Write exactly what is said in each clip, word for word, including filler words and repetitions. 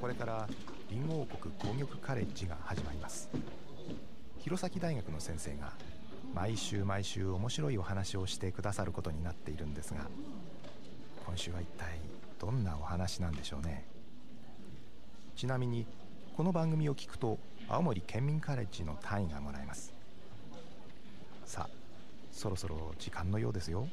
これからリンゴ王国工業カレッジが始まります。弘前大学の先生が毎週毎週面白いお話をしてくださることになっているんですが、今週は一体どんなお話なんでしょうね。ちなみにこの番組を聞くと青森県民カレッジの単位がもらえます。さあ、そろそろ時間のようですよ。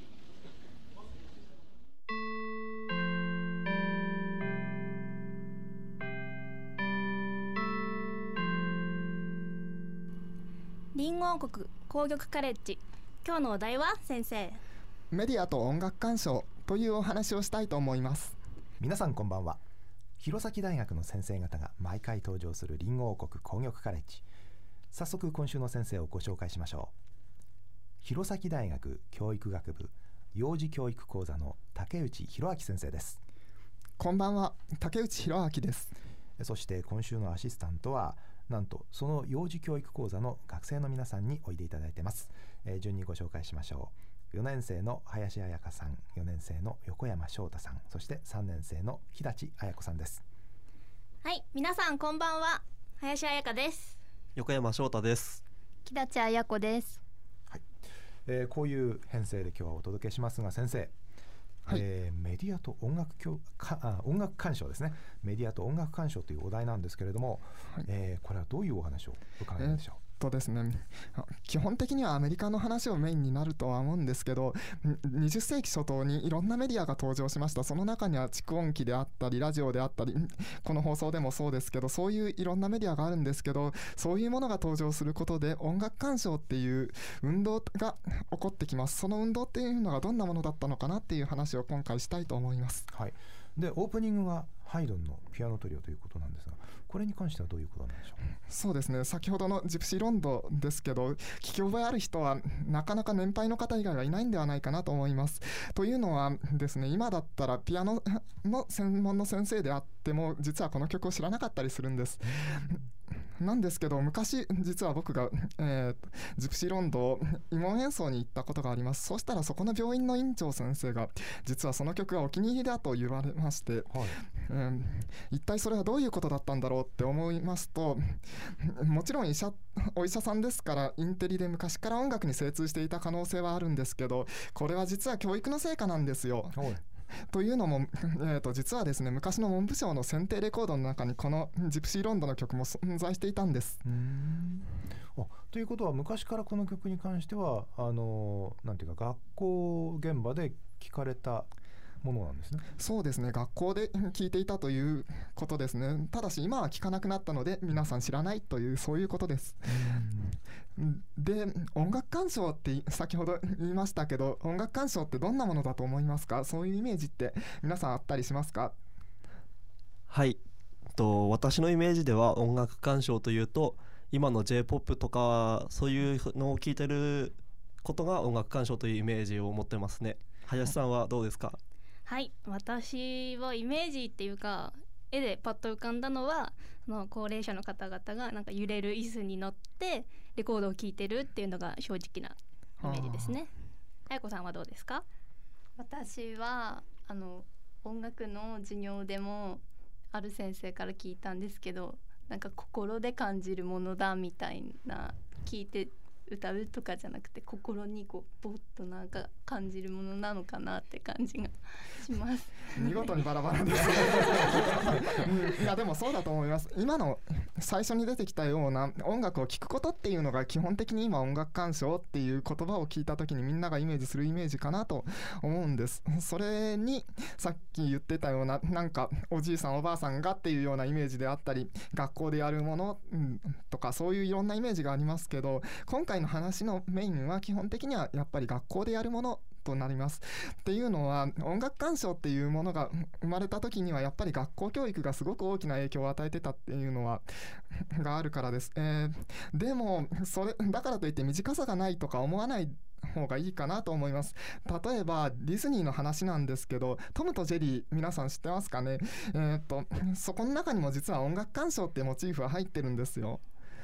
リンゴ王国工業カレッジ、今日のお題は先生。 メディアと音楽鑑賞というお話をしたいと思います。 皆さんこんばんは。弘前大学の先生方が毎回登場するリンゴ王国工業カレッジ。早速今週の先生をご紹介しましょう。弘前大学教育学部幼児教育講座の竹内博明先生です。 こんばんは、竹内博明です。 そして今週のアシスタントはなんとその幼児教育講座の学生の皆さんにおいでいただいています。えー、順にご紹介しましょう。よねん生の林彩香さん、よねん生の横山翔太さん、そしてさんねん生の木立彩子さんです。 はい、皆さんこんばんは。林彩香です。 横山翔太です。 木立彩子です。 はい、えー、こういう編成で今日はお届けしますが、先生、はい、えー、メディアと音楽教かあ音楽鑑賞ですね。メディアと音楽鑑賞というお題なんですけれども、はい、えー、これはどういうお話を伺えるんでしょう。 えーとですね、基本的にはアメリカの話をメインになるとは思うんですけど、にじゅっ世紀初頭にいろんなメディアが登場しました。その中には蓄音機であったりラジオであったり、この放送でもそうですけど、そういういろんなメディアがあるんですけど、そういうものが登場することで音楽鑑賞っていう運動が起こってきます。その運動っていうのがどんなものだったのかなっていう話を今回したいと思います。 はい、でオープニングがハイドンのピアノトリオということなんですが、これに関してはどういうことなんでしょう。 そうですね、先ほどのジプシーロンドですけど、聞き覚えある人はなかなか年配の方以外はいないんではないかなと思います。というのはですね、今だったらピアノの専門の先生であっても実はこの曲を知らなかったりするんです。なんですけど、昔実は僕が、えー、ジプシーロンドを慰問演奏に行ったことがあります。そうしたらそこの病院の院長先生が実はその曲がお気に入りだと言われまして、はい、えー、一体それはどういうことだったんだろうって思いますと、もちろん医者お医者さんですからインテリで昔から音楽に精通していた可能性はあるんですけど、これは実は教育の成果なんですよ。はい、というのも、えー、と実はですね、昔の文部省の選定レコードの中にこのジプシーロンドの曲も存在していたんです。 うーん、あ、ということは昔からこの曲に関してはあのなんていうか学校現場で聴かれたものなんですね。 そうですね、学校で聴いていたということですね。ただし今は聴かなくなったので皆さん知らないという、そういうことです。で、音楽鑑賞って先ほど言いましたけど、音楽鑑賞ってどんなものだと思いますか。そういうイメージって皆さんあったりしますか。 はい、と私のイメージでは音楽鑑賞というと、今の J-ポップ とかそういうのを聴いてることが音楽鑑賞というイメージを持ってますね。林さんはどうですか。 はい、私はイメージっていうか絵でパッと浮かんだのは、その高齢者の方々がなんか揺れる椅子に乗ってレコードを聴いてるっていうのが正直なイメージですね。彩子さんはどうですか。 私はあの音楽の授業でもある先生から聞いたんですけど、なんか心で感じるものだみたいな、聞いて歌うとかじゃなくて心にこうボッとなんか感じるものなのかなって感じがします。 見事にバラバラですうん、いやでもそうだと思います。今の最初に出てきたような音楽を聴くことっていうのが基本的に今音楽鑑賞っていう言葉を聞いた時にみんながイメージするイメージかなと思うんです。それにさっき言ってたようななんかおじいさんおばあさんがっていうようなイメージであったり、学校でやるもの、うん、とかそういういろんなイメージがありますけど、今回の話のメインは基本的にはやっぱり学校でやるものとなります。っていうのは、音楽鑑賞っていうものが生まれた時にはやっぱり学校教育がすごく大きな影響を与えてたっていうのはがあるからです。えー、でもそれだからといって短さがないとか思わない方がいいかなと思います。例えばディズニーの話なんですけど、トムとジェリー皆さん知ってますかね。えー、っとそこの中にも実は音楽鑑賞ってモチーフは入ってるんですよ。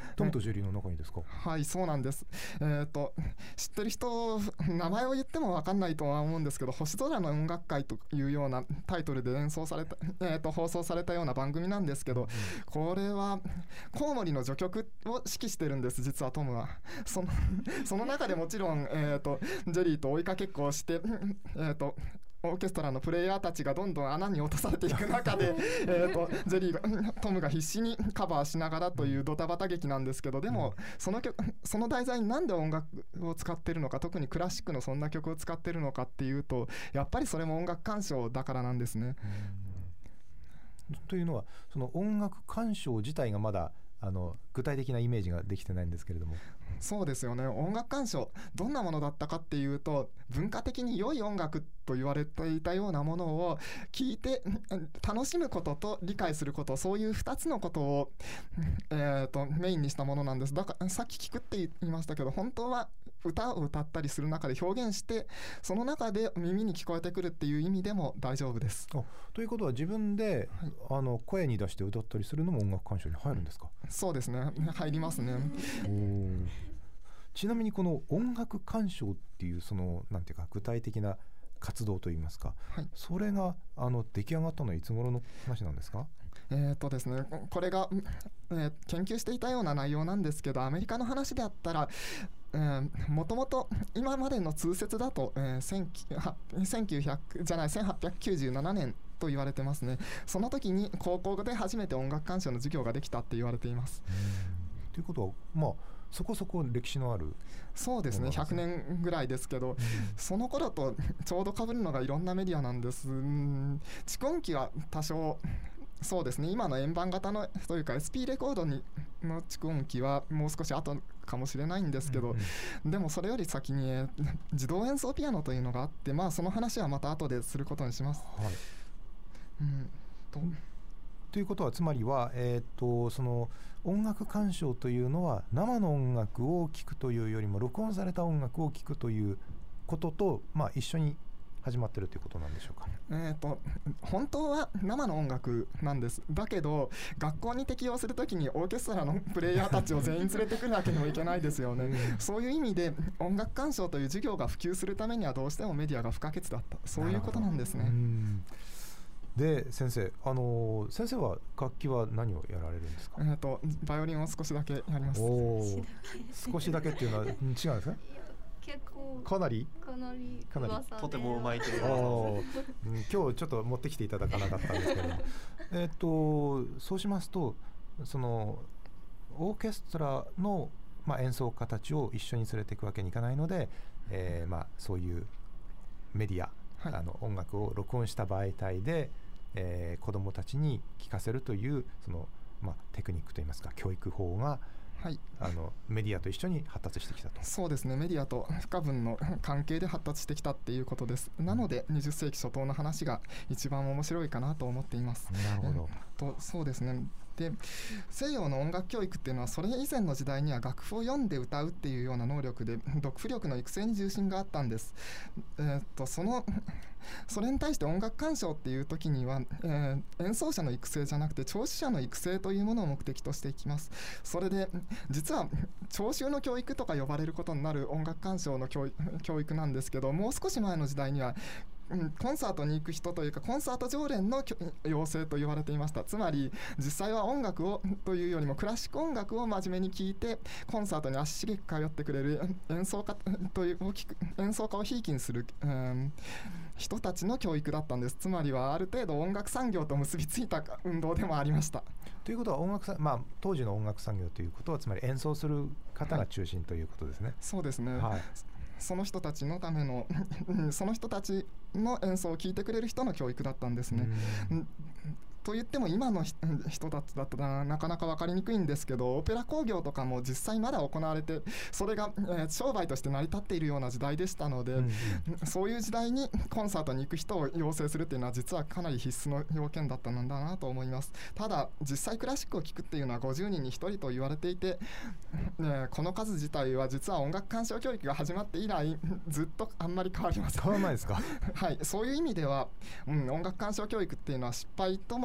トムとジェリーの中にですか？ はい、そうなんです。えー、と知ってる人名前を言っても分かんないとは思うんですけど、星空の音楽会というようなタイトルで演奏された、えー、と放送されたような番組なんですけど、これはコウモリの序曲を指揮してるんです、実はトムは。そのその中でもちろん、えー、とジェリーと追いかけっこをして、えー、とオーケストラのプレイヤーたちがどんどん穴に落とされていく中でえーとジェリーがトムが必死にカバーしながらというドタバタ劇なんですけど、でもその曲その題材になんで音楽を使ってるのか、特にクラシックのそんな曲を使ってるのかっていうと、やっぱりそれも音楽鑑賞だからなんですね。 というのは、その音楽鑑賞自体がまだあの具体的なイメージができてないんですけれども。 そうですよね。音楽鑑賞どんなものだったかっていうと、文化的に良い音楽と言われていたようなものを聞いて楽しむことと理解すること、そういうふたつのことを、えー、とメインにしたものなんです。だからさっき聞くって言いましたけど、本当は歌を歌ったりする中で表現して、その中で耳に聞こえてくるっていう意味でも大丈夫です。 あ、ということは自分で、はい、あの声に出して歌ったりするのも音楽鑑賞に入るんですか？ そうですね、入りますね。 おちなみにこの音楽鑑賞っていう、そのなんていうか具体的な活動といいますか、はい、それがあの出来上がったのはいつ頃の話なんですか？ えーとですね、これが、えー、研究していたような内容なんですけど、アメリカの話であったら、えー、もともと今までの通説だと、えー、せんきゅうひゃくじゃないせんはっぴゃくきゅうじゅうななねんと言われてますね。その時に高校で初めて音楽鑑賞の授業ができたって言われています。 ということは、まあそこそこ歴史のある。 そうですね、ひゃくねんぐらいですけど、うん、その頃とちょうど被るのがいろんなメディアなんです。うん蓄音機は多少そうですね、今の円盤型のというか エスピー レコードにの蓄音機はもう少し後かもしれないんですけど、うんうん、でもそれより先に、えー、自動演奏ピアノというのがあって、まあその話はまた後ですることにします。はい、 うんとということは、つまりは、えー、とその音楽鑑賞というのは生の音楽を聴くというよりも録音された音楽を聴くということと、まあ、一緒に始まってるということなんでしょうか。 えーと本当は生の音楽なんです。だけど学校に適用するときにオーケストラのプレイヤーたちを全員連れてくるわけにもいけないですよね。そういう意味で音楽鑑賞という授業が普及するためにはどうしてもメディアが不可欠だった、そういうことなんですね。 で先生、あのー、先生は楽器は何をやられるんですか？ えーとバイオリンを少しだけやります。 お少しだけっていうのは違うんですか？ 結構かなりかなりかなりとてもうまいという今日ちょっと持ってきていただかなかったんですけどえっとそうしますと、そのオーケストラの、まあ、演奏家たちを一緒に連れていくわけにいかないので、えーまあ、そういうメディア、はい、あの音楽を録音した媒体で、えー、子どもたちに聴かせるというその、まあ、テクニックといいますか教育法が、はい、あのメディアと一緒に発達してきたと。 そうですね、メディアと不可分の関係で発達してきたっていうことです。なのでにじゅっせいき初頭の話が一番面白いかなと思っています。 なるほど。 とそうですね。で西洋の音楽教育っていうのはそれ以前の時代には楽譜を読んで歌うっていうような能力で読譜力の育成に重心があったんです。えー、っとそのそれに対して音楽鑑賞っていう時には、えー、演奏者の育成じゃなくて聴取者の育成というものを目的としていきます。それで実は聴衆の教育とか呼ばれることになる音楽鑑賞の教育、教育なんですけど、もう少し前の時代にはコンサートに行く人というかコンサート常連の養成と言われていました。つまり実際は音楽をというよりもクラシック音楽を真面目に聴いてコンサートに足しげく通ってくれる演奏家という大きく演奏家をひいきにする、うん、人たちの教育だったんです。つまりはある程度音楽産業と結びついた運動でもありました。 ということは音楽さ、まあ、当時の音楽産業ということはつまり演奏する方が中心ということですね。はい、 そうですね。 はい、 その人たちのためのその人たちの演奏を聴いてくれる人の教育だったんですね。と言っても今の人たちだったらなかなか分かりにくいんですけど、オペラ興行とかも実際まだ行われてそれが、えー、商売として成り立っているような時代でしたので、うんうん、そういう時代にコンサートに行く人を養成するっていうのは実はかなり必須の要件だったんだなと思います。ただ実際クラシックを聴くっていうのはごじゅうにんにひとりと言われていて、ね、この数自体は実は音楽鑑賞教育が始まって以来ずっとあんまり変わりません。 変わらないですか？ はい、そういう意味では、うん、音楽鑑賞教育っていうのは失敗とも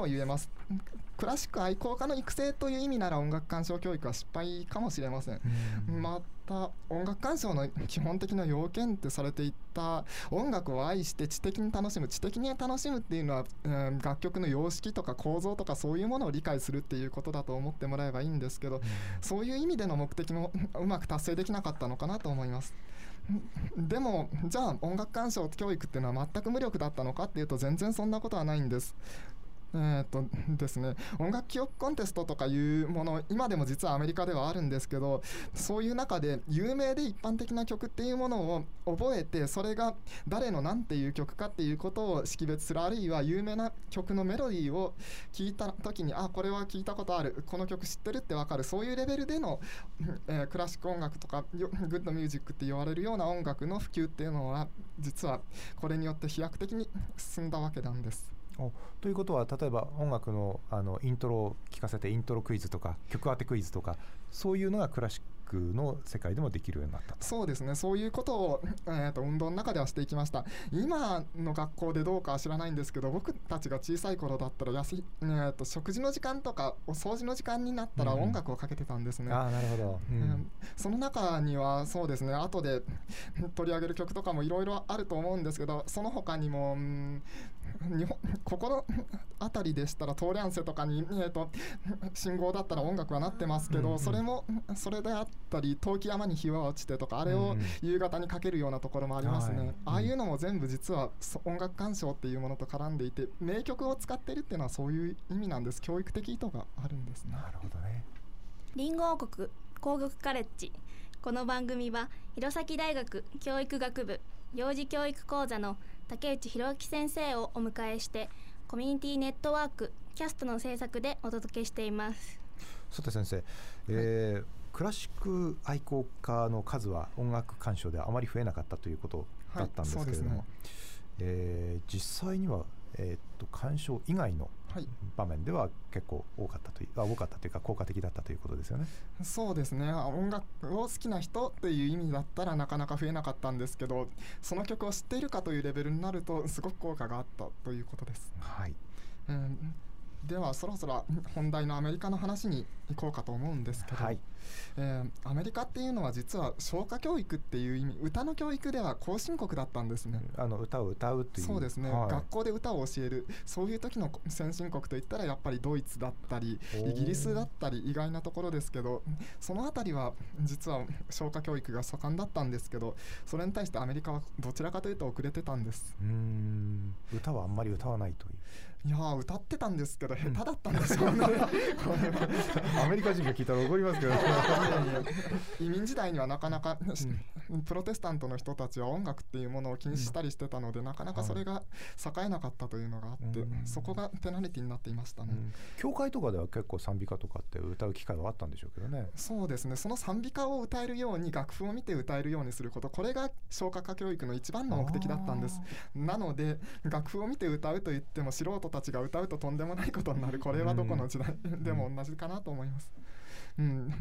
も言えます。クラシック愛好家の育成という意味なら音楽鑑賞教育は失敗かもしれません。また音楽鑑賞の基本的な要件ってされていた音楽を愛して知的に楽しむ知的に楽しむっていうのは、うん、楽曲の様式とか構造とかそういうものを理解するっていうことだと思ってもらえばいいんですけど、そういう意味での目的もうまく達成できなかったのかなと思います。でもじゃあ音楽鑑賞教育っていうのは全く無力だったのかっていうと全然そんなことはないんです。えーっとですね、音楽記憶コンテストとかいうもの今でも実はアメリカではあるんですけど、そういう中で有名で一般的な曲っていうものを覚えてそれが誰の何ていう曲かっていうことを識別する、あるいは有名な曲のメロディーを聞いた時にあこれは聞いたことあるこの曲知ってるって分かる、そういうレベルでの、えー、クラシック音楽とかグッドミュージックって言われるような音楽の普及っていうのは実はこれによって飛躍的に進んだわけなんです。 ということは例えば音楽 の, あのイントロを聞かせてイントロクイズとか曲当てクイズとかそういうのがクラシックの世界でもできるようになったと。 そうですね、そういうことを、えー、と運動の中ではしていきました。今の学校でどうかは知らないんですけど、僕たちが小さい頃だったら安い、えー、と食事の時間とかお掃除の時間になったら音楽をかけてたんですね、 うん、あなるほど、うんえー、その中にはそうですね後で取り上げる曲とかもいろいろあると思うんですけど、その他にも、うん日本ここの辺りでしたらトーレャンセとかに、えー、と信号だったら音楽はなってますけど、うんうん、それもそれであったり陶器山に日は落ちてとかあれを夕方にかけるようなところもありますね、うんうん、ああいうのも全部実は音楽鑑賞っていうものと絡んでいて名曲を使ってるっていうのはそういう意味なんです。教育的意図があるんですね。 なるほどね。 リンゴ王国工学カレッジ、この番組は弘前大学教育学部幼児教育講座の竹内博之先生をお迎えしてコミュニティネットワークキャストの制作でお届けしています。 さて先生、えーはい、クラシック愛好家の数は音楽鑑賞ではあまり増えなかったということだったんですけれども、はいねえー、実際には、えー、っと鑑賞以外の場面では結構多かったという、多かったというか効果的だったということですよね。 そうですね、音楽を好きな人っていう意味だったらなかなか増えなかったんですけど、その曲を知っているかというレベルになるとすごく効果があったということです。 はい、 うん、ではそろそろ本題のアメリカの話に行こうかと思うんですけど、はいえー、アメリカっていうのは実は唱歌教育っていう意味、歌の教育では後進国だったんですね。 あの歌を歌うという、 そうですね、はい、学校で歌を教える、そういう時の先進国といったらやっぱりドイツだったりイギリスだったり意外なところですけど、そのあたりは実は唱歌教育が盛んだったんですけど、それに対してアメリカはどちらかというと遅れてたんです。 うーん歌はあんまり歌わないという。 いやー歌ってたんですけど下手だったんでしょうね、 うん、アメリカ人が聞いたら怒りますけど移民時代にはなかなか、うん、プロテスタントの人たちは音楽っていうものを禁止したりしてたので、うん、なかなかそれが栄えなかったというのがあって、うん、そこがペナルティになっていましたね、うん、 教会とかでは結構賛美歌とかって歌う機会はあったんでしょうけどね。 そうですね、その賛美歌を歌えるように楽譜を見て歌えるようにすること、これが唱歌歌教育の一番の目的だったんです。なので楽譜を見て歌うと言っても素人たちが歌うととんでもないことになる、これはどこの時代でも同じかなと思います、うん、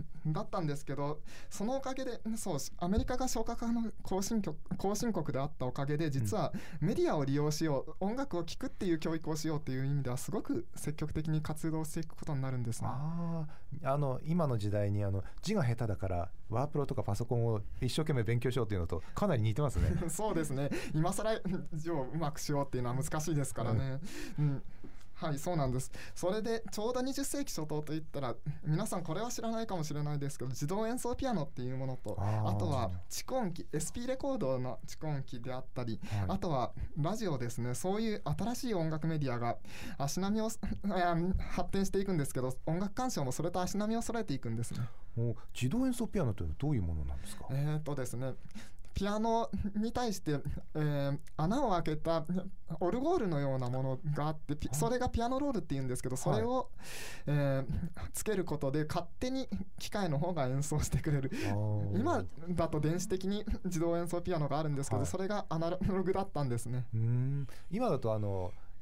だったんですけど、そのおかげでそうアメリカが唱歌家の後進国、後進国であったおかげで実はメディアを利用しよう、音楽を聴くっていう教育をしようっていう意味ではすごく積極的に活動していくことになるんですね。 ああの今の時代にあの字が下手だからワープロとかパソコンを一生懸命勉強しようっていうのとかなり似てますねそうですね、今更字をうまくしようっていうのは難しいですからね、うんうんはい、そうなんです。それでちょうどにじゅっせいき初頭といったら皆さんこれは知らないかもしれないですけど、自動演奏ピアノっていうものと あ, あとは蓄音機 エスピー レコードの蓄音機であったり、はい、あとはラジオですね、そういう新しい音楽メディアが足並みを発展していくんですけど、音楽鑑賞もそれと足並みを揃えていくんですね。 お自動演奏ピアノというのはどういうものなんですか。 えーとですねピアノに対して、えー、穴を開けたオルゴールのようなものがあって、それがピアノロールっていうんですけど、それを、はいえー、つけることで勝手に機械の方が演奏してくれる。今だと電子的に自動演奏ピアノがあるんですけど、はい、それがアナログだったんですね。 うーん今だとあの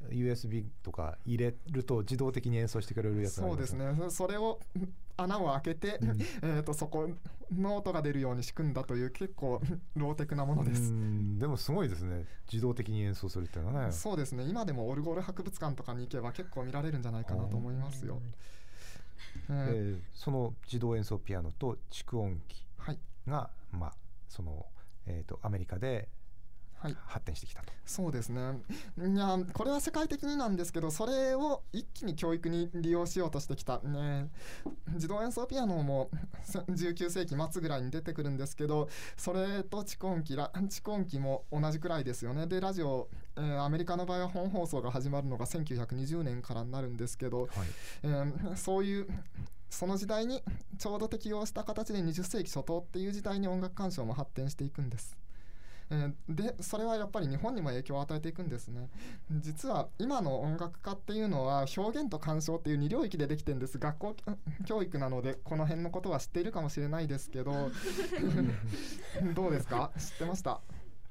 ユーエスビー とか入れると自動的に演奏してくれるやつなんですか？ そうですね。それを穴を開けて、うん、えーとそこの音が出るように仕組んだという結構ローテクなものです。 うん、でもすごいですね、自動的に演奏するっていうのはね。 そうですね。今でもオルゴール博物館とかに行けば結構見られるんじゃないかなと思いますよ。 えーえー、その自動演奏ピアノと蓄音機が、はい、まあその、えーとアメリカで発展してきたと、はい、 そうですね。いやこれは世界的になんですけど、それを一気に教育に利用しようとしてきた、ね、自動演奏ピアノもじゅうきゅうせいき末ぐらいに出てくるんですけど、それと蓄音機蓄音機も同じくらいですよね。でラジオ、えー、アメリカの場合は本放送が始まるのがせんきゅうひゃくにじゅうねんからになるんですけど、はい、えー、そういうその時代にちょうど適応した形でにじゅっせいき初頭っていう時代に音楽鑑賞も発展していくんです。でそれはやっぱり日本にも影響を与えていくんですね。実は今の音楽家っていうのは表現と鑑賞っていうに領域でできてるんです。学校教育なのでこの辺のことは知っているかもしれないですけどどうですか、知ってました？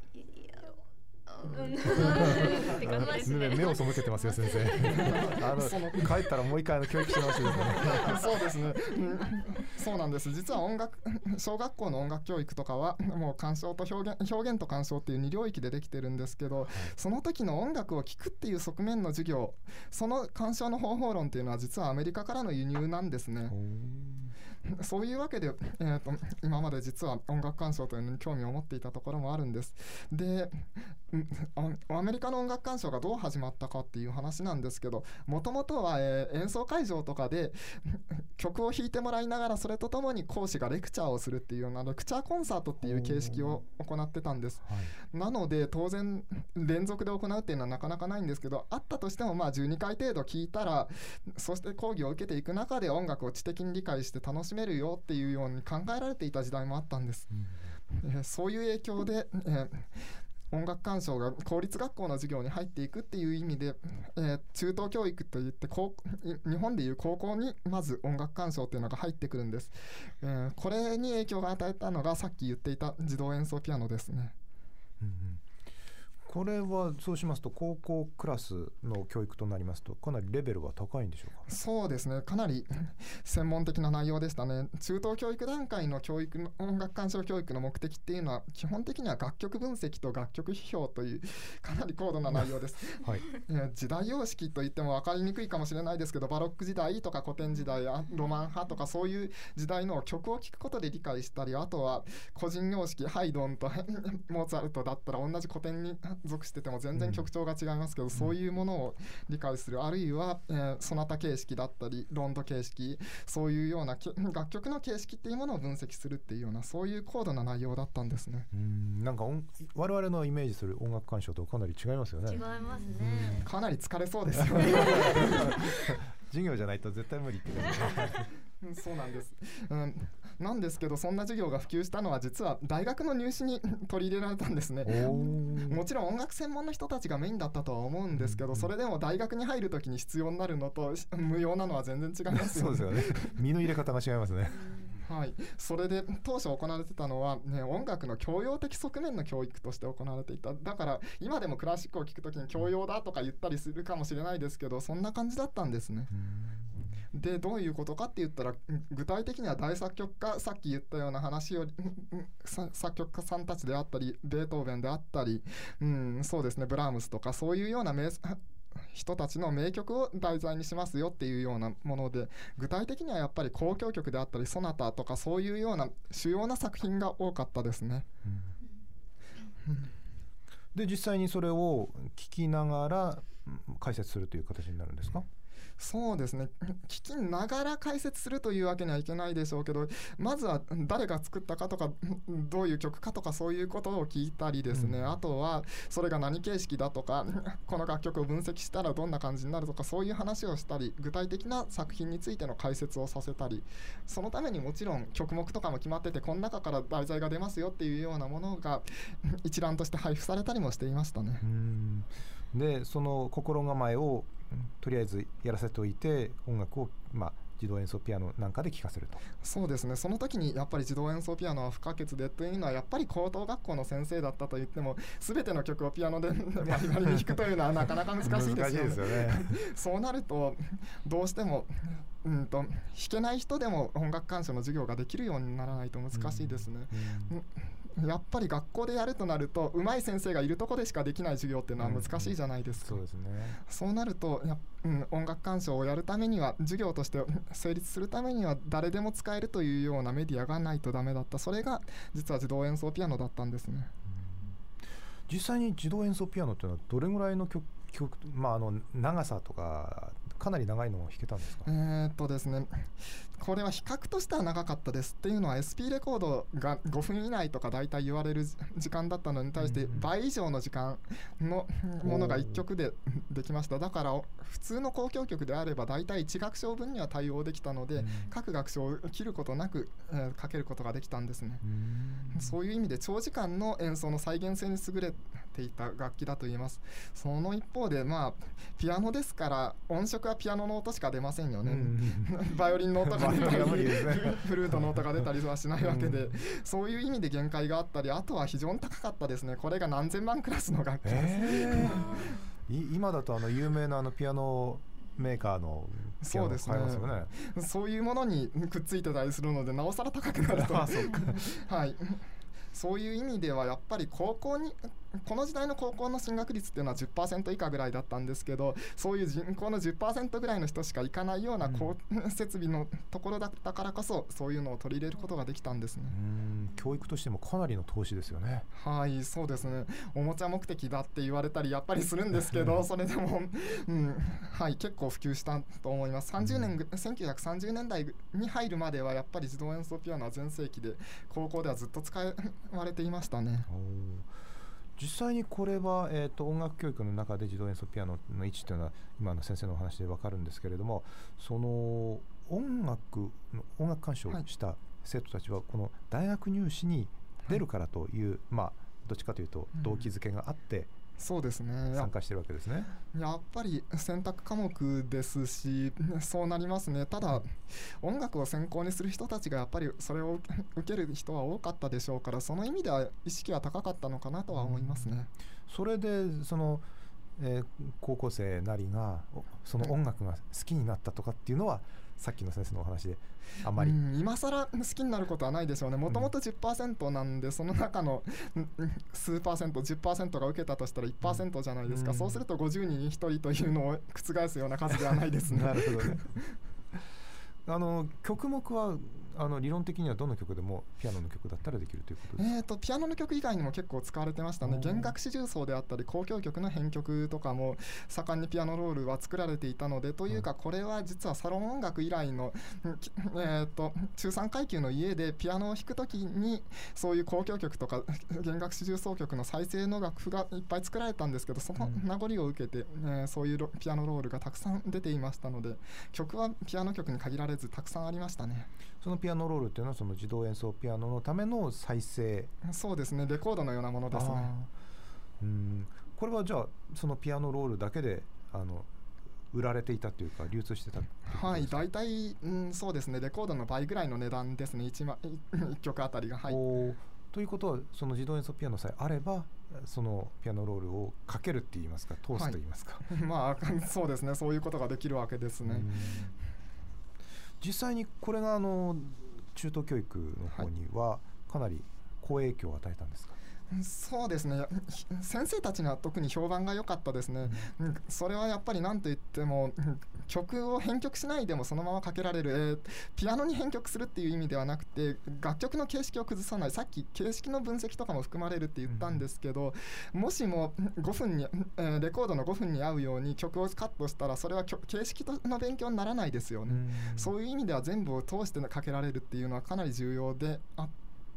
目を背けてますよ先生あの帰ったらもう一回の教育し直しですねそうですね、うん、そうなんです。実は音楽小学校の音楽教育とかはもう鑑賞と表現表現と鑑賞っていうに領域でできてるんですけど、はい、その時の音楽を聴くっていう側面の授業、その鑑賞の方法論っていうのは実はアメリカからの輸入なんですね。そういうわけで、えーと、今まで実は音楽鑑賞というのに興味を持っていたところもあるんです。で、アメリカの音楽鑑賞がどう始まったかっていう話なんですけど、もともとは、えー、演奏会場とかで曲を弾いてもらいながらそれとともに講師がレクチャーをするっていうようなレクチャーコンサートっていう形式を行ってたんです、はい、なので当然連続で行うっていうのはなかなかないんですけど、あったとしてもまあじゅうにかい程度聴いたら、そして講義を受けていく中で音楽を知的に理解して楽しめるよっていうように考えられていた時代もあったんです、うん、えー、そういう影響で、えー音楽鑑賞が公立学校の授業に入っていくっていう意味で、えー、中等教育といって高日本でいう高校にまず音楽鑑賞っていうのが入ってくるんです、えー、これに影響が与えたのがさっき言っていた自動演奏ピアノですね、 うんうん、これはそうしますと高校クラスの教育となりますとかなりレベルは高いんでしょうか？ そうですね、かなり専門的な内容でしたね。中等教育段階の教育の音楽鑑賞教育の目的っていうのは基本的には楽曲分析と楽曲批評というかなり高度な内容です、はい、えー、時代様式といっても分かりにくいかもしれないですけど、バロック時代とか古典時代やロマン派とかそういう時代の曲を聴くことで理解したり、あとは個人様式ハイドンとモーツァルトだったら同じ古典に属してても全然曲調が違いますけど、うん、そういうものを理解する、あるいは、えー、ソナタ形式だったりロンド形式、そういうような楽曲の形式っていうものを分析するっていうような、そういう高度な内容だったんですね。 うん、なんか我々のイメージする音楽鑑賞とかなり違いますよね。 違いますね。 かなり疲れそうですよね授業じゃないと絶対無理ってことそうなんです、うん、なんですけど、そんな授業が普及したのは実は大学の入試に取り入れられたんですね。もちろん音楽専門の人たちがメインだったとは思うんですけど、それでも大学に入るときに必要になるのと無用なのは全然違いますよね。 そうですよね。身の入れ方が違いますねはい、それで当初行われてたのは、ね、音楽の教養的側面の教育として行われていた。だから今でもクラシックを聴くときに教養だとか言ったりするかもしれないですけど、そんな感じだったんですね。でどういうことかって言ったら、具体的には大作曲家、さっき言ったような話より作曲家さんたちであったり、ベートーベンであったり、うん、そうですね、ブラームスとかそういうような名人たちの名曲を題材にしますよっていうようなもので、具体的にはやっぱり交響曲であったりソナタとかそういうような主要な作品が多かったですね、 うん、で実際にそれを聞きながら解説するという形になるんですか？ そうですね、聞きながら解説するというわけにはいけないでしょうけど、まずは誰が作ったかとかどういう曲かとかそういうことを聞いたりですね、うん、あとはそれが何形式だとかこの楽曲を分析したらどんな感じになるとか、そういう話をしたり、具体的な作品についての解説をさせたり、そのためにもちろん曲目とかも決まってて、この中から題材が出ますよっていうようなものが一覧として配布されたりもしていましたね。 うん、でその心構えをとりあえずやらせておいて音楽を、まあ、 自動演奏ピアノなんかで聴かせると。 そうですね、その時にやっぱり自動演奏ピアノは不可欠でというのはやっぱり高等学校の先生だったと言っても全ての曲をピアノでバリバリに弾くというのはなかなか難しいですよね。 難しいですよねそうなるとどうしても、うんと、弾けない人でも音楽鑑賞の授業ができるようにならないと難しいですね、 うんうんやっぱり学校でやるとなると上手い先生がいるとこでしかできない授業っていうのは難しいじゃないですか、 そうですね。 そうなるとや、うん、音楽鑑賞をやるためには授業として成立するためには誰でも使えるというようなメディアがないとダメだった。それが実は自動演奏ピアノだったんですね。 実際に自動演奏ピアノっていうのはどれぐらいの曲、曲、まあ、あの長さとかかなり長いのを弾けたんですか？ えーっとですねこれは比較としては長かったです。っていうのは エスピー レコードがごふん以内とか大体言われる時間だったのに対して倍以上の時間のものがいっきょくでできました。だから普通の交響曲であれば大体いち楽章分には対応できたので、うん、各楽章を切ることなく、えー、かけることができたんですね。うんそういう意味で長時間の演奏の再現性に優れていた楽器だと言えます。その一方でまあピアノですから音色はピアノの音しか出ませんよね。バイオリンの音が出たりフルートの音が出たりはしないわけで、うん、そういう意味で限界があったり、あとは非常に高かったですね。これが何千万クラスの楽器です、えー、今だとあの有名なあのピアノメーカーのピアノを買いますよね。 そうですね。そういうものにくっついてたりするのでなおさら高くなるとあそうかはいそういう意味ではやっぱり高校にこの時代の高校の進学率っていうのは じゅっパーセント 以下ぐらいだったんですけど、そういう人口の じゅっパーセント ぐらいの人しか行かないような高、うん、設備のところだったからこそそういうのを取り入れることができたんですね。 うん教育としてもかなりの投資ですよね。 はいそうですね。おもちゃ目的だって言われたりやっぱりするんですけどそれでも、うんはい、結構普及したと思います。さんじゅうねん、うん、せんきゅうひゃくさんじゅうねんだいに入るまではやっぱり自動演奏ピアノは全盛期で高校ではずっと使われていましたね。 実際にこれは、えーと、音楽教育の中で自動演奏ピアノの位置というのは今の先生のお話で分かるんですけれども、その音楽の音楽鑑賞をした生徒たちはこの大学入試に出るからという、はいまあ、どっちかというと動機づけがあって、うんそうですね、 参加してるわけですね。 やっぱり選択科目ですしそうなりますね。ただ音楽を専攻にする人たちがやっぱりそれを受ける人は多かったでしょうから、その意味では意識は高かったのかなとは思いますね、うん、 それでその、えー、高校生なりがその音楽が好きになったとかっていうのはさっきの先生のお話であんまり、うん、 今更好きになることはないでしょうね。もともと じゅっパーセント なんで、その中の数パーセント じゅっパーセント が受けたとしたら いちパーセント じゃないですか、うん、そうするとごじゅうにんにひとりというのを覆すような数ではないですねなるほどねあの曲目はあの理論的にはどの曲でもピアノの曲だったらできるということですか？ えーとピアノの曲以外にも結構使われてましたね。弦楽四重奏であったり交響曲の編曲とかも盛んにピアノロールは作られていたので、というかこれは実はサロン音楽以来の、えーと中さん階級の家でピアノを弾くときにそういう交響曲とか弦楽四重奏曲の再生の楽譜がいっぱい作られたんですけど、その名残を受けて、えー、そういうピアノロールがたくさん出ていましたので、曲はピアノ曲に限られずたくさんありましたね。 そのピアノロールっていうのはその自動演奏ピアノのための再生？ そうですね、レコードのようなものですね。 うんこれはじゃあそのピアノロールだけであの売られていたというか流通してたってことですか？ はい大体、うん、そうですね、レコードの倍ぐらいの値段ですね、 1, いっきょくあたりが。はい、おということはその自動演奏ピアノさえあればそのピアノロールをかけるって言いますか通すと言いますか、 はい、まあそうですね、そういうことができるわけですね。 実際にこれがあの中等教育の方にはかなり好影響を与えたんですか？ そうですね、先生たちには特に評判が良かったですね、うん、それはやっぱり何と言っても曲を編曲しないでもそのままかけられる、えー、ピアノに編曲するっていう意味ではなくて楽曲の形式を崩さない、さっき形式の分析とかも含まれるって言ったんですけど、うん、もしもごふんに、えー、レコードのごふんに合うように曲をカットしたらそれは形式の勉強にならないですよね、うん、そういう意味では全部を通してかけられるっていうのはかなり重要であって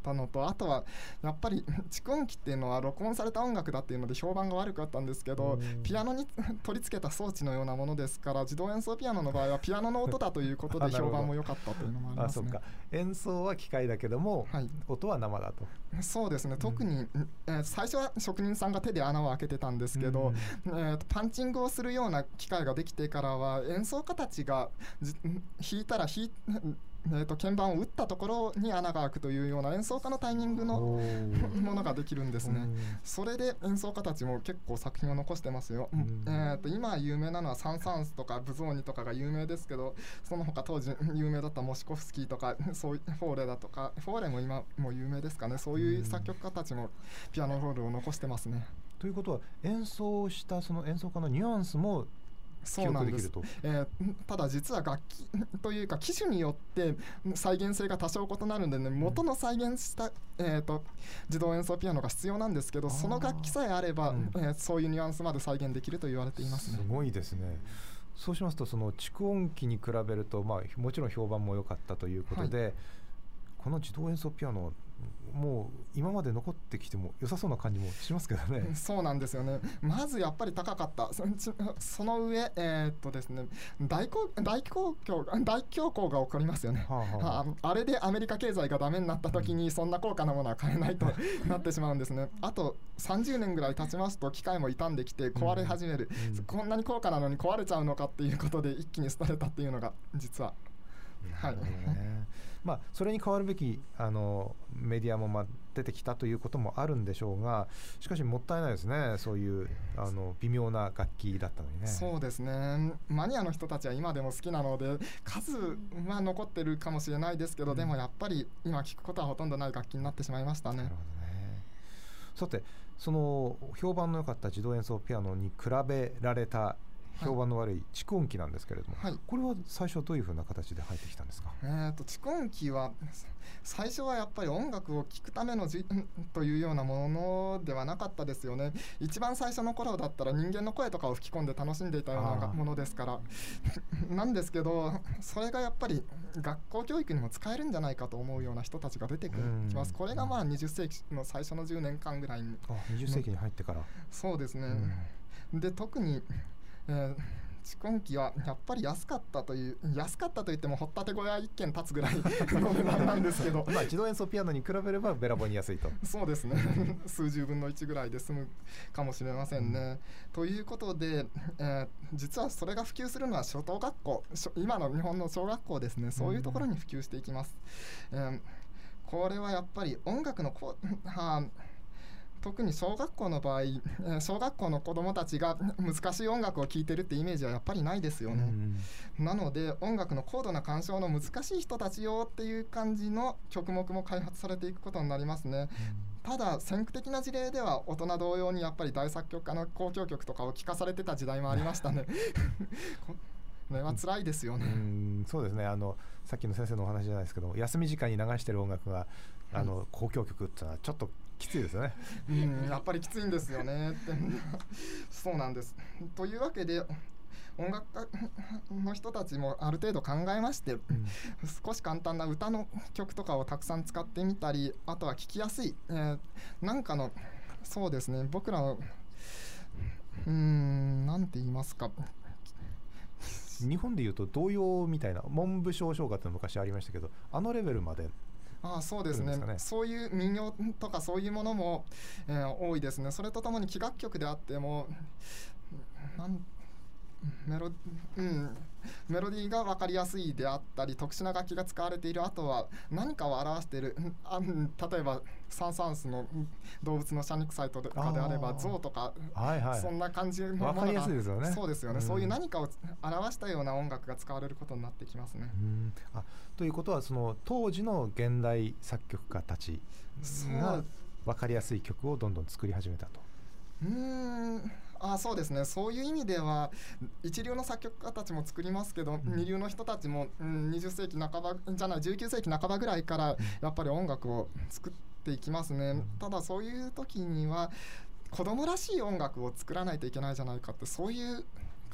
ったのと、あとはやっぱり蓄音機っていうのは録音された音楽だっていうので評判が悪かったんですけど、ピアノに取り付けた装置のようなものですから、自動演奏ピアノの場合はピアノの音だということで評判も良かったというのもありますね。 あ、そっか、演奏は機械だけども、はい、音は生だと。 そうですね、特に、うんえー、最初は職人さんが手で穴を開けてたんですけど、うん、えー、パンチングをするような機械ができてからは演奏家たちが弾いたら弾いえー、と鍵盤を打ったところに穴が開くというような演奏家のタイミングのものができるんですね。それで演奏家たちも結構作品を残してますよ。えー、と今有名なのはサン・サンスとかブゾーニとかが有名ですけど、その他当時有名だったモシコフスキーとかそういうフォーレだとか、フォーレも今も有名ですかね。そういう作曲家たちもピアノロールを残してますね。 ということは演奏したその演奏家のニュアンスもそうなんです、えー、ただ実は楽器というか機種によって再現性が多少異なるんでね、元の再現した、えー、と自動演奏ピアノが必要なんですけど、その楽器さえあれば、うんえー、そういうニュアンスまで再現できると言われていますね。 すごいですね。そうしますとその蓄音機に比べると、まあ、もちろん評判も良かったということで、はい、この自動演奏ピアノもう今まで残ってきても良さそうな感じもしますけどね。 そうなんですよね。まずやっぱり高かった。 そ, その上、えー、っとですね大恐大恐慌大恐慌が起こりますよね。はあはあ、あれでアメリカ経済がダメになった時にそんな高価なものは買えないとなってしまうんですね。あとさんじゅうねんぐらい経ちますと機械も傷んできて壊れ始める、うんうん、こんなに高価なのに壊れちゃうのかっていうことで一気に廃れたっていうのが実は、はい、 まあ、それに代わるべきあのメディアもまあ出てきたということもあるんでしょうが、しかしもったいないですね。そういうあの微妙な楽器だったのにね。 そうですね。マニアの人たちは今でも好きなので数は残ってるかもしれないですけど、うん、でもやっぱり今聴くことはほとんどない楽器になってしまいましたね。なるほどね。 さてその評判の良かった自動演奏ピアノに比べられた評判の悪い蓄音機なんですけれども、はい、これは最初はどういうふうな形で入ってきたんですか？ えーと蓄音機は最初はやっぱり音楽を聴くためのじというようなものではなかったですよね。一番最初の頃だったら人間の声とかを吹き込んで楽しんでいたようなものですからなんですけど、それがやっぱり学校教育にも使えるんじゃないかと思うような人たちが出てきます。これがまあにじゅっせいきの最初のじゅうねんかんぐらいに。 あ、にじゅっせいきに入ってから。 そうですね、うん、で特にえー、蓄音機はやっぱり安かったという安かったといっても掘ったて小屋いっけん建つぐらいの値段なんですけどまあ自動演奏ピアノに比べればべらぼうに安いと。 そうですね数十分のいちぐらいで済むかもしれませんね、うん、ということで、えー、実はそれが普及するのは初等学校、今の日本の小学校ですね、そういうところに普及していきます、うんえー、これはやっぱり音楽のこうは特に小学校の場合、小学校の子どもたちが難しい音楽を聴いてるってイメージはやっぱりないですよね、うん、なので音楽の高度な鑑賞の難しい人たちよっていう感じの曲目も開発されていくことになりますね、うん、ただ先駆的な事例では大人同様にやっぱり大作曲家の交響曲とかを聴かされてた時代もありましたねこれは辛いですよね。 うん、そうですね。あのさっきの先生のお話じゃないですけど、休み時間に流してる音楽があの、はい、交響曲ってのはちょっときついですよね。 うん、やっぱりきついんですよねってそうなんです。というわけで音楽家の人たちもある程度考えまして、うん、少し簡単な歌の曲とかをたくさん使ってみたり、あとは聴きやすい、えー、なんかのそうですね、僕らのうーんなんて言いますか、 日本でいうと童謡みたいな文部省唱歌って昔ありましたけど、あのレベルまで。 ああそうですね、そういう民謡とかそういうものも、えー、多いですね。それとともに器楽曲であってもなんメロ、うん、メロディーが分かりやすいであったり、特殊な楽器が使われている、あとは何かを表している、あ例えばサン・サンスの動物の謝肉祭とかであれば象とか、 はいはい、 そんな感じのものが分かりやすいですよね。 そうですよね、うん、そういう何かを表したような音楽が使われることになってきますね。 うん、あということはその当時の現代作曲家たちが分かりやすい曲をどんどん作り始めたと。 うーんあそうですね、そういう意味では一流の作曲家たちも作りますけど、うん、二流の人たちも、うん、にじゅっせいきなかばじゃないじゅうきゅうせいきなかばぐらいからやっぱり音楽を作っていきますね、うん、ただそういう時には子供らしい音楽を作らないといけないじゃないかって、そういう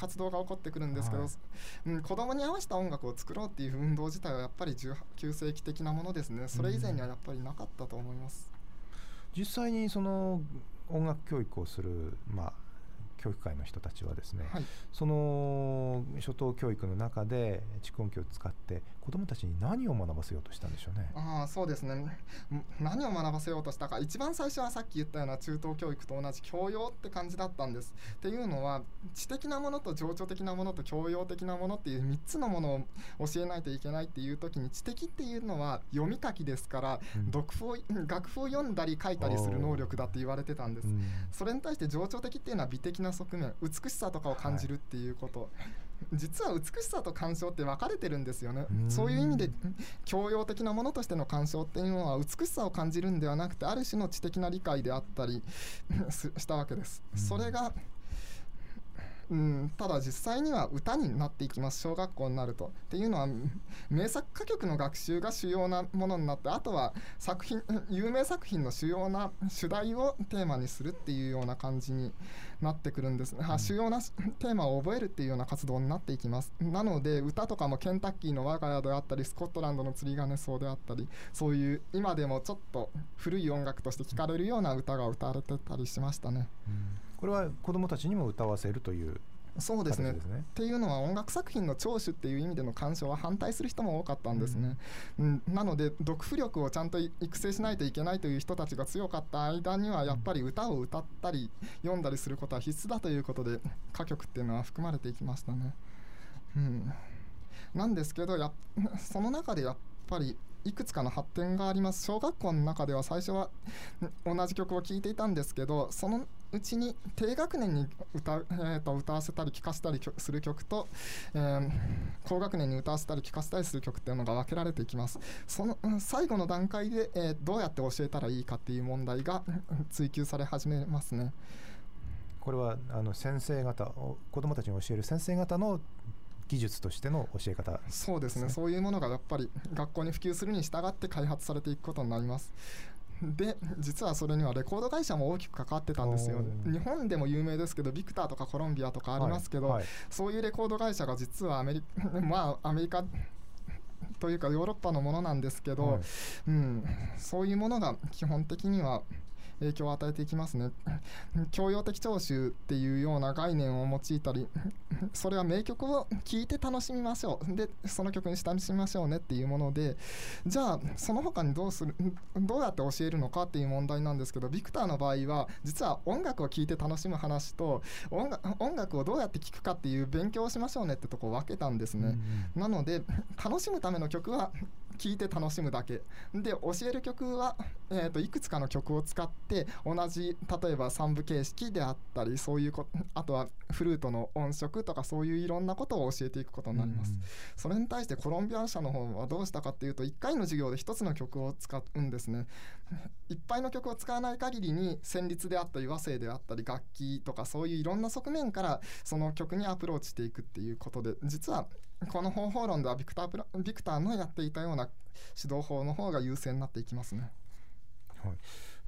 活動が起こってくるんですけど、はい、うん、子供に合わせた音楽を作ろうっていう運動自体はやっぱりじゅうきゅう世紀的なものですね。それ以前にはやっぱりなかったと思います。 うん、実際にその音楽教育をする、まあ教育界の人たちはですね、はい、その初等教育の中で蓄音機を使って子どもたちに何を学ばせようとしたんでしょうね。 ああ、そうですね。何を学ばせようとしたか、一番最初はさっき言ったような中等教育と同じ教養って感じだったんです。っていうのは知的なものと情緒的なものと教養的なものっていうみっつのものを教えないといけないっていう時に、知的っていうのは読み書きですから、うん、読譜を楽譜を読んだり書いたりする能力だって言われてたんです。うん、それに対して情緒的っていうのは美的な側面、美しさとかを感じるっていうこと、はい、実は美しさと鑑賞って分かれてるんですよね。そういう意味で教養的なものとしての鑑賞っていうのは美しさを感じるんではなくて、ある種の知的な理解であったりしたわけです。それがうん、ただ実際には歌になっていきます。小学校になるとっていうのは名作歌曲の学習が主要なものになって、あとは作品有名作品の主要な主題をテーマにするっていうような感じになってくるんですね。うん、主要なテーマを覚えるっていうような活動になっていきます。なので歌とかもケンタッキーの我が家であったり、スコットランドの釣り鐘草であったり、そういう今でもちょっと古い音楽として聴かれるような歌が歌われてたりしましたね。 うん、これは子どもたちにも歌わせるという。 そうですね。っていうのは音楽作品の聴取っていう意味での鑑賞は反対する人も多かったんですね。うん、なので読譜力をちゃんと育成しないといけないという人たちが強かった間には、やっぱり歌を歌ったり読んだりすることは必須だということで歌曲っていうのは含まれていきましたね。うん、なんですけどやその中でやっぱりいくつかの発展があります。小学校の中では最初は同じ曲を聴いていたんですけど、そのうちに低学年に 歌,、えー、と歌わせたり聴かせたりする曲と、えー、高学年に歌わせたり聴かせたりする曲っていうのが分けられていきます。その最後の段階で、えー、どうやって教えたらいいかっていう問題が追求され始めますね。 これはあの先生方、子どもたちに教える先生方の技術としての教え方ですね。 そうですね。そういうものがやっぱり学校に普及するに従って開発されていくことになります。で、実はそれにはレコード会社も大きく関わってたんですよ。日本でも有名ですけどビクターとかコロンビアとかありますけど、はいはい、そういうレコード会社が実はアメリカまあアメリカというかヨーロッパのものなんですけど、はい、うん、そういうものが基本的には影響を与えていきますね。教養的聴取っていうような概念を用いたり、それは名曲を聴いて楽しみましょう、でその曲に親しみましょうねっていうもので、じゃあその他にどうするどうやって教えるのかっていう問題なんですけど、ビクターの場合は実は音楽を聴いて楽しむ話と 音, 楽音楽をどうやって聴くかっていう勉強をしましょうねってとこを分けたんですね。うん、なので楽しむための曲は聴いて楽しむだけで、教える曲は、えー、といくつかの曲を使って同じ例えば三部形式であったり、そういうこあとはフルートの音色とかそういういろんなことを教えていくことになります。うん、それに対してコロンビア社の方はどうしたかっていうと、いっかいの授業でひとつの曲を使うんですね。いっぱいの曲を使わない限りに旋律であったり和声であったり楽器とかそういういろんな側面からその曲にアプローチしていくっていうことで、実はこの方法論ではビクタープラ、ビクターのやっていたような指導法の方が優勢になっていきますね。 はい、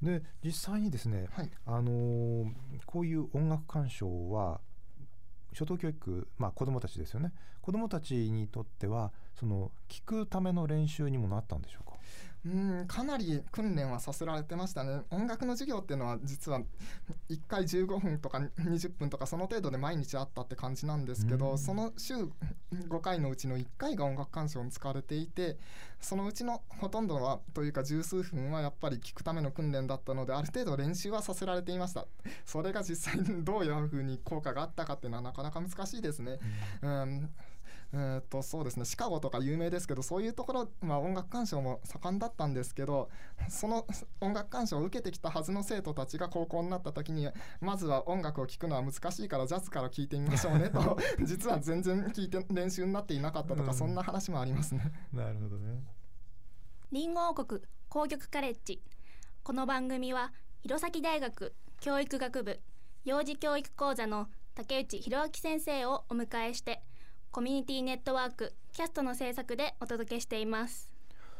で実際にですね、はい、あのー、こういう音楽鑑賞は初等教育、まあ、子どもたちですよね。子どもたちにとってはその聞くための練習にもなったんでしょうか。 うんかなり訓練はさせられてましたね。音楽の授業っていうのは実はいっかいじゅうごふんとかにじゅっぷんとかその程度で毎日あったって感じなんですけど、その週ごかいのうちのいっかいが音楽鑑賞に使われていて、そのうちのほとんどはというか十数分はやっぱり聞くための訓練だったので、ある程度練習はさせられていました。それが実際にどういうふうに効果があったかっていうのはなかなか難しいですね。うん、うんえー、とそうですね、シカゴとか有名ですけど、そういうところ、まあ、音楽鑑賞も盛んだったんですけど、その音楽鑑賞を受けてきたはずの生徒たちが高校になった時に、まずは音楽を聴くのは難しいからジャズから聴いてみましょうねと実は全然聴いて練習になっていなかったとか、うん、そんな話もありますね。 なるほどね。 リンゴ王国工業カレッジ。この番組は弘前大学教育学部幼児教育講座の竹内弘明先生をお迎えして、コミュニティネットワークキャストの制作でお届けしています。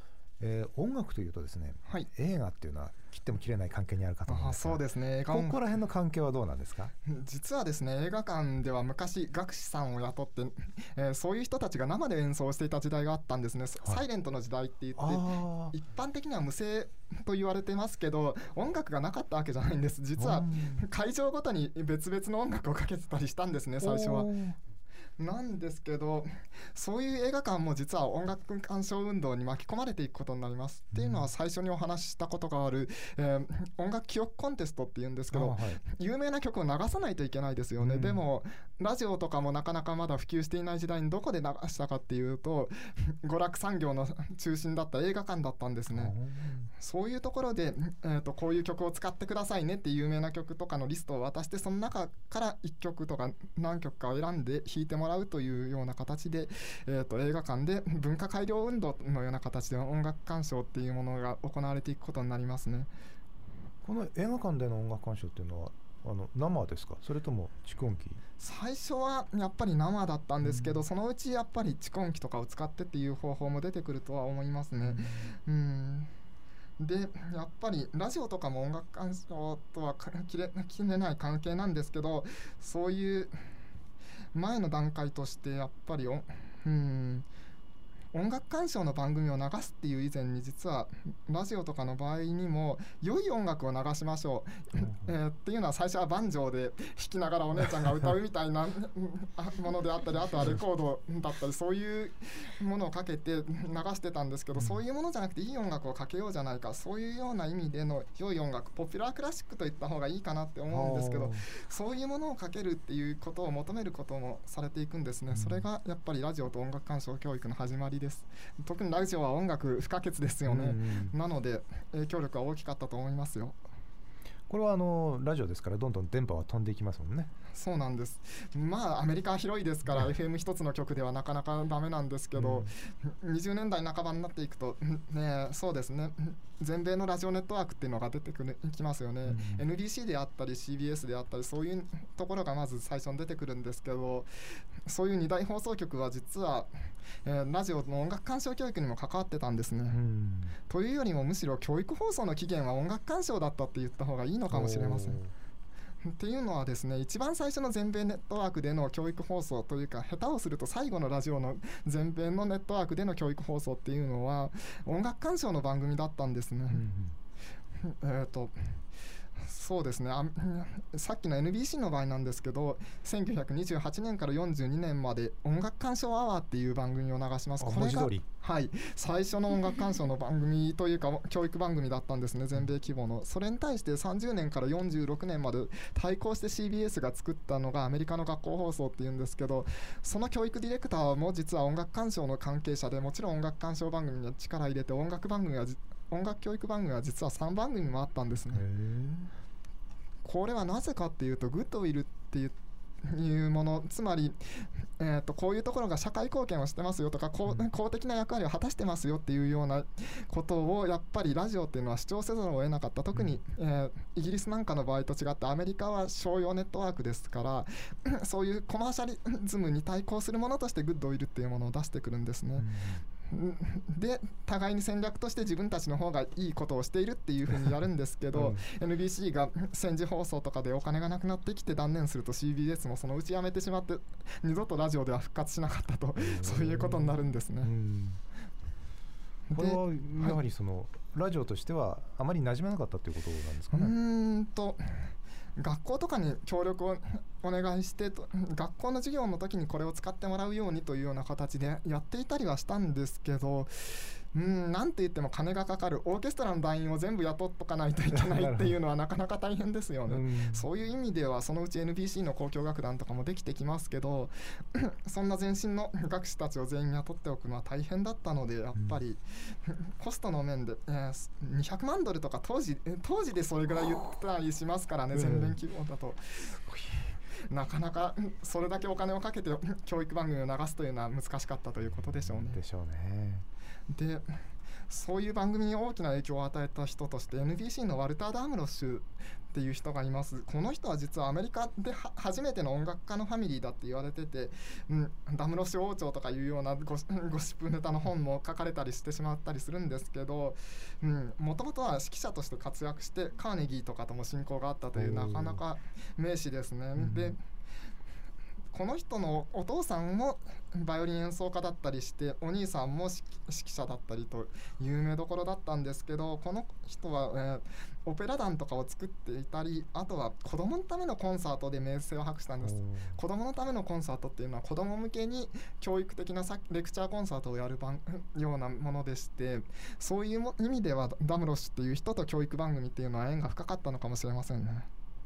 えー、音楽というとですね、 はい、 映画っていうのは切っても切れない関係にあるかと思うんですが、 あ、そうですね、映画ここら辺の関係はどうなんですか？ 実はですね、映画館では昔楽師さんを雇って、えー、そういう人たちが生で演奏していた時代があったんですね、はい、サイレントの時代って言って一般的には無声と言われてますけど、音楽がなかったわけじゃないんです。実は会場ごとに別々の音楽をかけてたりしたんですね、最初は。なんですけど、そういう映画館も実は音楽鑑賞運動に巻き込まれていくことになります、うん、っていうのは最初にお話ししたことがある、えー、音楽記憶コンテストっていうんですけど、はい、有名な曲を流さないといけないですよね、うん、でもラジオとかもなかなかまだ普及していない時代にどこで流したかっていうと娯楽産業の中心だった映画館だったんですね、うん、そういうところで、えーと、こういう曲を使ってくださいねって有名な曲とかのリストを渡して、その中からいっきょくとか何曲かを選んで弾いてもらうというような形で、えーと、映画館で文化改良運動のような形で音楽鑑賞っていうものが行われていくことになりますね。 この映画館での音楽鑑賞っていうのはあの生ですか、それとも蓄音機？ 最初はやっぱり生だったんですけど、うん、そのうちやっぱり蓄音機とかを使ってっていう方法も出てくるとは思いますね、うん、うんでやっぱりラジオとかも音楽鑑賞とは切れ、切れない関係なんですけど、そういう前の段階としてやっぱりお、うん、音楽鑑賞の番組を流すっていう以前に、実はラジオとかの場合にも良い音楽を流しましょう、えー、っていうのは最初はバンジョーで弾きながらお姉ちゃんが歌うみたいなものであったり、あとはレコードだったり、そういうものをかけて流してたんですけど、そういうものじゃなくていい音楽をかけようじゃないか、そういうような意味での良い音楽、ポピュラークラシックといった方がいいかなって思うんですけど、そういうものをかけるっていうことを求めることもされていくんですね。それがやっぱりラジオと音楽鑑賞教育の始まりです。特にラジオは音楽不可欠ですよね、うんうん、なので影響力は大きかったと思いますよ。 これはあのラジオですからどんどん電波は飛んでいきますもんね。 そうなんです。まあアメリカは広いですから、うん、エフエム 一つの曲ではなかなかダメなんですけど、うん、にじゅうねんだい半ばになっていくとね、そうですね、全米のラジオネットワークっていうのが出てくるきますよね、うん、エヌビーシー であったり シービーエス であったり、そういうところがまず最初に出てくるんですけど、そういうに大放送局は実は、えー、ラジオの音楽鑑賞教育にも関わってたんですね、うん、というよりもむしろ教育放送の起源は音楽鑑賞だったって言った方がいいのかもしれません。っていうのはですね、一番最初の全米ネットワークでの教育放送というか、下手をすると最後のラジオの全米のネットワークでの教育放送っていうのは音楽鑑賞の番組だったんですね、うん、えっとそうですね、あさっきの エヌビーシー の場合なんですけど、せんきゅうひゃくにじゅうはちねんからよんじゅうにねんまで音楽鑑賞アワーっていう番組を流します。これが、はい、最初の音楽鑑賞の番組というか教育番組だったんですね、全米規模の。それに対してさんじゅうねんからよんじゅうろくねんまで対抗して シービーエス が作ったのがアメリカの学校放送っていうんですけど、その教育ディレクターも実は音楽鑑賞の関係者で、もちろん音楽鑑賞番組に力入れて、音楽番組は音楽教育番組は実はさんばんぐみもあったんですね。これはなぜかっていうと、グッドウィルっていうもの、つまり、えー、とこういうところが社会貢献をしてますよとか、公, 公的な役割を果たしてますよっていうようなことをやっぱりラジオっていうのは主張せざるを得なかった。特に、えー、イギリスなんかの場合と違ってアメリカは商用ネットワークですからそういうコマーシャリズムに対抗するものとしてグッドウィルっていうものを出してくるんですね。で互いに戦略として自分たちの方がいいことをしているっていう風にやるんですけど、うん、エヌビーシー が戦時放送とかでお金がなくなってきて断念すると シービーエス もそのうちやめてしまって二度とラジオでは復活しなかったと、そういうことになるんですね。うん、 これはやはりその、はい、ラジオとしてはあまり馴染めなかったということなんですかね。 うーんと学校とかに協力をお願いしてと、学校の授業の時にこれを使ってもらうようにというような形でやっていたりはしたんですけど、うん、なんて言っても金がかかる、オーケストラの団員を全部雇っとかないといけないっていうのはなかなか大変ですよね。うん、そういう意味ではそのうち エヌビーシー の交響楽団とかもできてきますけどそんな前身の楽師たちを全員雇っておくのは大変だったので、やっぱり、うん、コストの面で、えー、にひゃくまんドルとか当時当時でそれぐらい言ったりしますからね、全面規模だと。なかなかそれだけお金をかけて教育番組を流すというのは難しかったということでしょうね。 でしょうね。 でそういう番組に大きな影響を与えた人として エヌビーシー のワルター・ダムロッシュっていう人がいます。この人は実はアメリカでは初めての音楽家のファミリーだって言われてて、うん、ダムロッシュ王朝とかいうようなゴシ、ゴシップネタの本も書かれたりしてしまったりするんですけど、もともとは指揮者として活躍してカーネギーとかとも親交があったというなかなか名士ですね。でこの人のお父さんもバイオリン演奏家だったりしてお兄さんも指揮者だったりと有名どころだったんですけど、この人は、えー、オペラ団とかを作っていたり、あとは子供のためのコンサートで名声を博したんです。子供のためのコンサートっていうのは子供向けに教育的なレクチャーコンサートをやる番ようなものでして、そういう意味ではダムロッシュっていう人と教育番組っていうのは縁が深かったのかもしれませんね。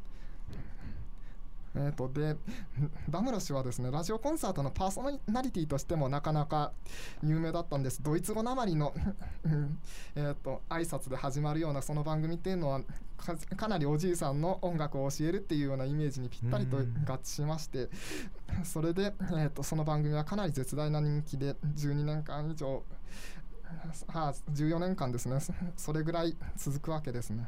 えー、とでダムロッシュはですね、ラジオコンサートのパーソナリティとしてもなかなか有名だったんです。ドイツ語なまりのえと挨拶で始まるようなその番組っていうのは か, かなりおじいさんの音楽を教えるっていうようなイメージにぴったりと合致しまして、それで、えー、とその番組はかなり絶大な人気でじゅうにねんかん以上、はあ、じゅうよねんかんですね、それぐらい続くわけですね。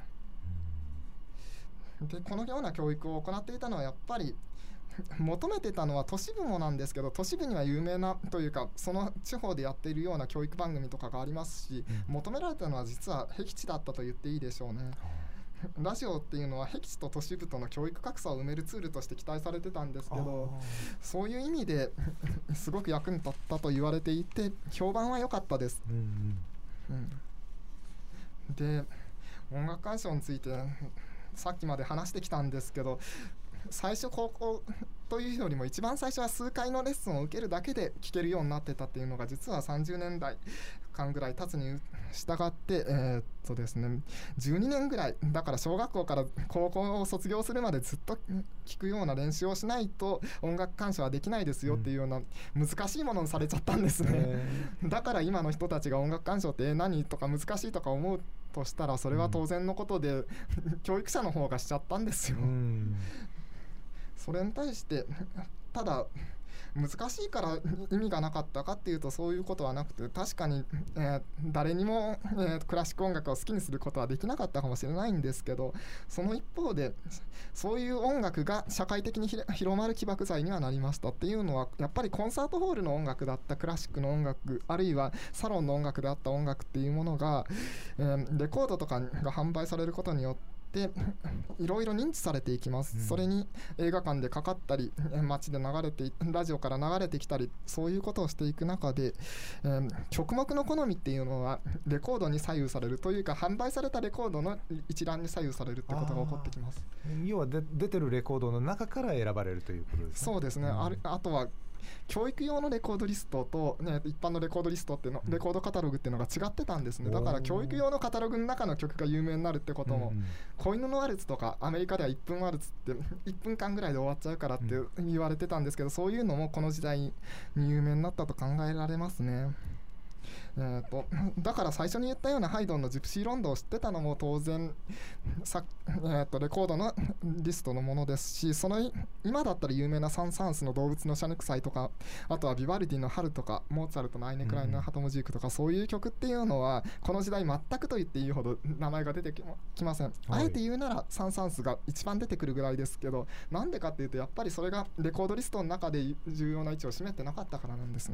でこのような教育を行っていたのはやっぱり求めてたのは都市部もなんですけど、都市部には有名なというかその地方でやっているような教育番組とかがありますし、うん、求められたのは実は僻地だったと言っていいでしょうね。ラジオっていうのは僻地と都市部との教育格差を埋めるツールとして期待されてたんですけど、そういう意味ですごく役に立ったと言われていて評判は良かったです、うんうん、で音楽鑑賞についてさっきまで話してきたんですけど、最初高校というよりも一番最初は数回のレッスンを受けるだけで聴けるようになってたっていうのが実はさんじゅうねんだいかんぐらい経つに従ってえー、っとですねじゅうにねんぐらいだから小学校から高校を卒業するまでずっと聴くような練習をしないと音楽鑑賞はできないですよっていうような難しいものにされちゃったんですね。だから今の人たちが音楽鑑賞ってえ何とか難しいとか思うとしたらそれは当然のことで、うん、教育者の方がしちゃったんですよ、うん、それに対してただ難しいから意味がなかったかっていうとそういうことはなくて、確かに、えー、誰にも、えー、クラシック音楽を好きにすることはできなかったかもしれないんですけど、その一方でそういう音楽が社会的に広まる起爆剤にはなりましたっていうのはやっぱりコンサートホールの音楽だったクラシックの音楽、あるいはサロンの音楽であった音楽っていうものが、えー、レコードとかが販売されることによってでいろいろ認知されていきます、うん、それに映画館でかかったり街で流れてラジオから流れてきたりそういうことをしていく中で、えー、曲目の好みっていうのはレコードに左右されるというか販売されたレコードの一覧に左右されるってことが起こってきます。 要はで出てるレコードの中から選ばれるということですね。 そうですね、うん、あ, あとは教育用のレコードリストと、ね、一般のレコードリストっていうの、レコードカタログっていうのが違ってたんですね。だから教育用のカタログの中の曲が有名になるってことも、うん、子犬のワルツとかアメリカではいっぷんワルツっていっぷんかんぐらいで終わっちゃうからって言われてたんですけど、そういうのもこの時代に有名になったと考えられますね。えー、とだから最初に言ったようなハイドンのジプシーロンドを知ってたのも当然さ、えー、とレコードのリストのものですし、その今だったら有名なサン・サーンスの動物のシャネクサイとか、あとはビバルディの春とかモーツァルトのアイネ・クラインのハトムジークとか、そういう曲っていうのはこの時代全くと言っていいほど名前が出てきません、はい、あえて言うならサン・サーンスが一番出てくるぐらいですけど、なんでかっていうとやっぱりそれがレコードリストの中で重要な位置を占めてなかったからなんですね。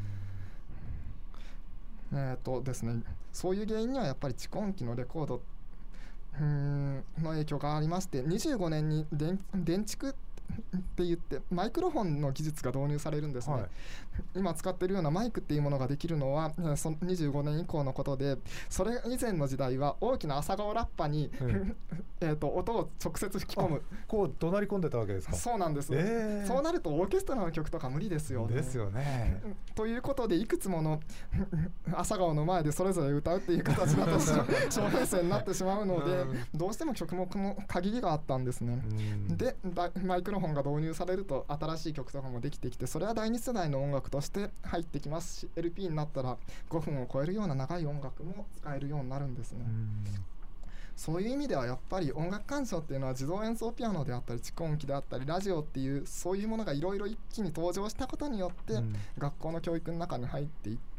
えーとですね、そういう原因にはやっぱり蓄音機のレコードうーんの影響がありまして、にじゅうごねんに電蓄って言ってマイクロフォンの技術が導入されるんですね、はい、今使っているようなマイクっていうものができるのはそのにじゅうごねん以降のことで、それ以前の時代は大きな朝顔ラッパに、うん、えーと音を直接吹き込む、 こう怒鳴り込んでたわけですか。 そうなんです、えー、そうなるとオーケストラの曲とか無理ですよね。 ですよね。 ということでいくつもの朝顔の前でそれぞれ歌うっていう形だと小編成になってしまうので、うん、どうしても曲目の限りがあったんですね、うん、でマイクロフォンが導入されると新しい曲とかもできてきて、それは第二世代の音楽として入ってきますし、 エルピー になったらごふんを超えるような長い音楽も使えるようになるんですね。うん、そういう意味ではやっぱり音楽鑑賞っていうのは自動演奏ピアノであったり蓄音機であったりラジオっていうそういうものがいろいろ一気に登場したことによって、うん、学校の教育の中に入っていって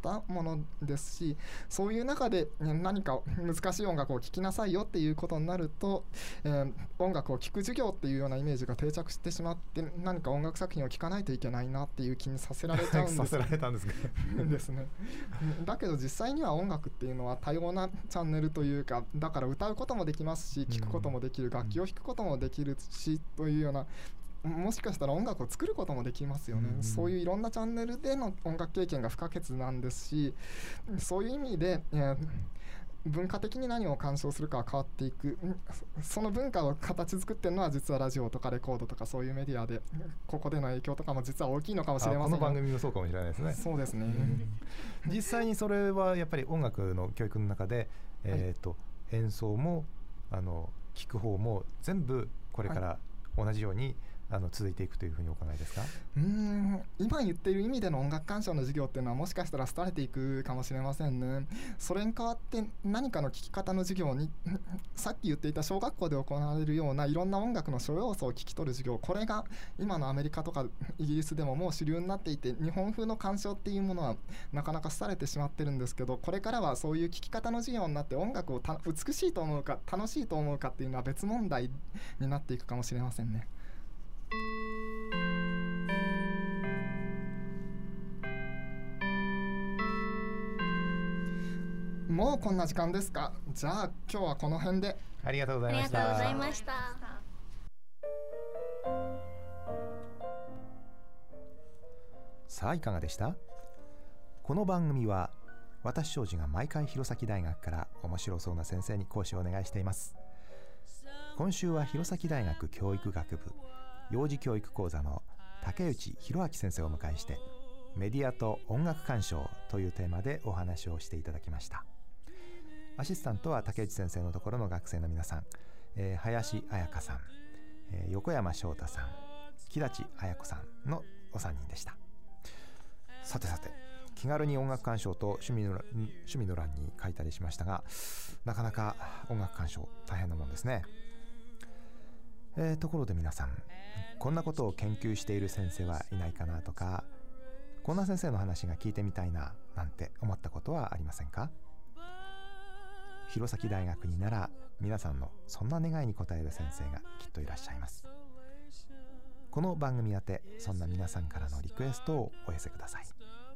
したものですし、そういう中で何か難しい音楽を聴きなさいよっていうことになると、えー、音楽を聴く授業っていうようなイメージが定着してしまって、何か音楽作品を聴かないといけないなっていう気にさせられちゃうんですさせられたんですかですね。だけど実際には音楽っていうのは多様なチャンネルというか、だから歌うこともできますし、聴くこともできる、楽器を弾くこともできるしというような、もしかしたら音楽を作ることもできますよね、うん、そういういろんなチャンネルでの音楽経験が不可欠なんですし、そういう意味で、えー、文化的に何を鑑賞するかは変わっていく、その文化を形作ってるのは実はラジオとかレコードとかそういうメディアで、ここでの影響とかも実は大きいのかもしれません。 この番組もそうかもしれないですね。 そうですね、 うん、実際にそれはやっぱり音楽の教育の中で、えーとはい、演奏もあの聴く方も全部これから同じように、はいあの続いていくというふうにお考えですか？ うーん今言っている意味での音楽鑑賞の授業っていうのはもしかしたら廃れていくかもしれませんね。それに代わって何かの聴き方の授業にさっき言っていた小学校で行われるようないろんな音楽の諸要素を聞き取る授業、これが今のアメリカとかイギリスでももう主流になっていて、日本風の鑑賞っていうものはなかなか廃れてしまってるんですけど、これからはそういう聴き方の授業になって音楽をた美しいと思うか楽しいと思うかっていうのは別問題になっていくかもしれませんね。もうこんな時間ですか。じゃあ今日はこの辺で。 ありがとうございました。 ありがとうございました。 さあいかがでした？この番組は私庄司が毎回弘前大学から面白そうな先生に講師をお願いしています。今週は弘前大学教育学部幼児教育講座の竹内弘明先生をお迎えして、メディアと音楽鑑賞というテーマでお話をしていただきました。アシスタントは竹内先生のところの学生の皆さん、えー、林彩香さん、えー、横山翔太さん、木立彩子さんのおさんにんでした。さてさて、気軽に音楽鑑賞と趣味の、趣味の欄に書いたりしましたが、なかなか音楽鑑賞大変なもんですね。えー、ところで皆さん、こんなことを研究している先生はいないかなとか、こんな先生の話が聞いてみたいななんて思ったことはありませんか？弘前大学になら皆さんのそんな願いに応える先生がきっといらっしゃいます。この番組宛てそんな皆さんからのリクエストをお寄せください。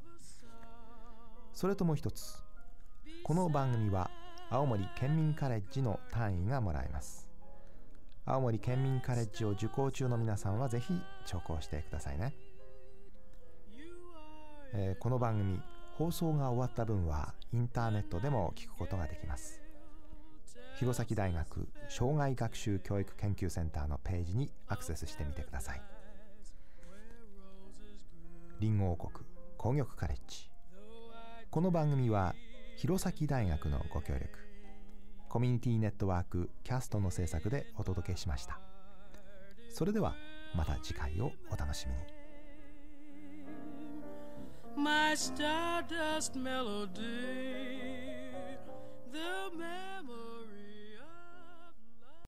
それともう一つ、この番組は青森県民カレッジの単位がもらえます。青森県民カレッジを受講中の皆さんはぜひ聴講してくださいね。えー、この番組放送が終わった分はインターネットでも聞くことができます。弘前大学障害学習教育研究センターのページにアクセスしてみてください。リンゴ王国工業カレッジ、この番組は弘前大学のご協力、コミュニティネットワークキャストの制作でお届けしました。それではまた次回をお楽しみに。My stardust melody, the memory